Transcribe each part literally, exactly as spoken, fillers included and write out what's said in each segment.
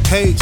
H.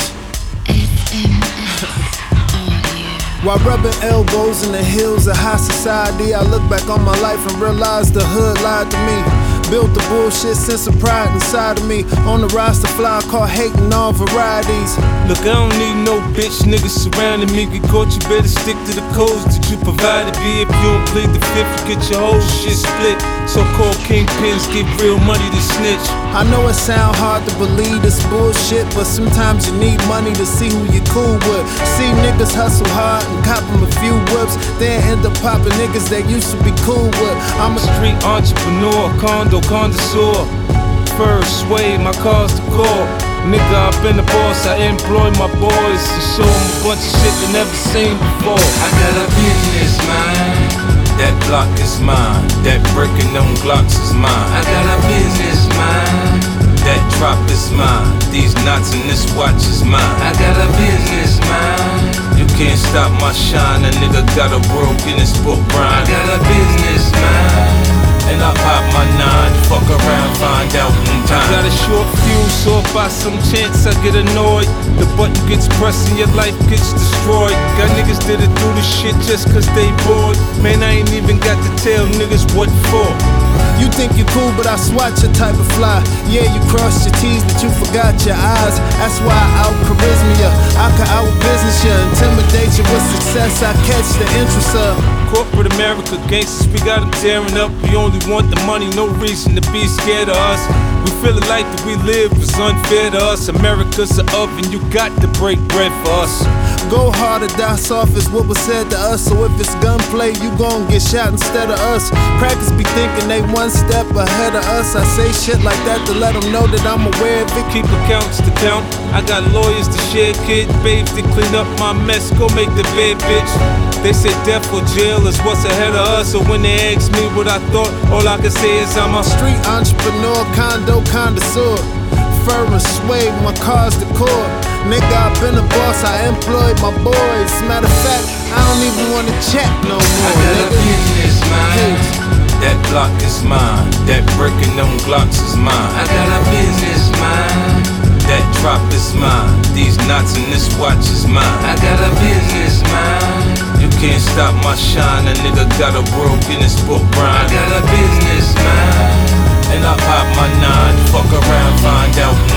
While rubbing elbows in the hills of high society, I look back on my life and realize the hood lied to me. Built the bullshit sense of pride inside of me. On the roster fly, caught hating all varieties. Look, I don't need no bitch niggas surrounding me. Get caught, you better stick to the codes that you provided. Be if you don't plead the fifth, you get your whole shit split. So-called kingpins get real money to snitch. I know it sound hard to believe this bullshit, but sometimes you need money to see who you cool with. See niggas hustle hard and cop them a few whips, then end up popping niggas that used to be cool with. I'm a street entrepreneur, condo connoisseur. First sway, my car's the core. Nigga, I've been the boss, I employ my boys to show them a bunch of shit they never seen before. I got a business mind, that block is mine. That brick and them Glocks is mine. I got a business mind, that drop is mine. These knots and this watch is mine. I got a business mind, you can't stop my shine. A nigga got a world Guinness Book rhyme. I got a business mind, and I pop my nine, fuck around, find out in time. Got a short fuse, so if by some chance I get annoyed, the button gets pressed and your life gets destroyed. Got niggas that'll do this shit just cause they bored. Man, I ain't even got to tell niggas what for. You think you cool, but I swat your type of fly. Yeah, you crossed your T's, but you forgot your eyes. That's why I out charisma ya. I can out business ya, intimidate you with success. I catch the interest of corporate America, gangsters, we got them tearing up. We only want the money, no reason to be scared of us. We feel the life that we live is unfair to us. America's an oven, you got to break bread for us. Go hard or die soft is what was said to us. So if it's gunplay, you gon' get shot instead of us. Crackers be thinking they one step ahead of us. I say shit like that to let them know that I'm aware of it. Keep accounts to count, I got lawyers to share, kid. Babes to clean up my mess, go make the bed, bitch. They say death or jail is what's ahead of us. So when they ask me what I thought, all I can say is I'm a street entrepreneur, condo connoisseur. Fur and sway, my car's the core. Nigga, I been a boss, I employed my boys. Matter of fact, I don't even wanna check no more. I got nigga. a business mind, that block is mine. That brick and them Glocks is mine. I got a business mind, that drop is mine. These knots and this watch is mine. I got a business mind, you can't stop my shine. A nigga got a world Guinness Book rhyme. I got a business mind, and I pop my nine, fuck around, find out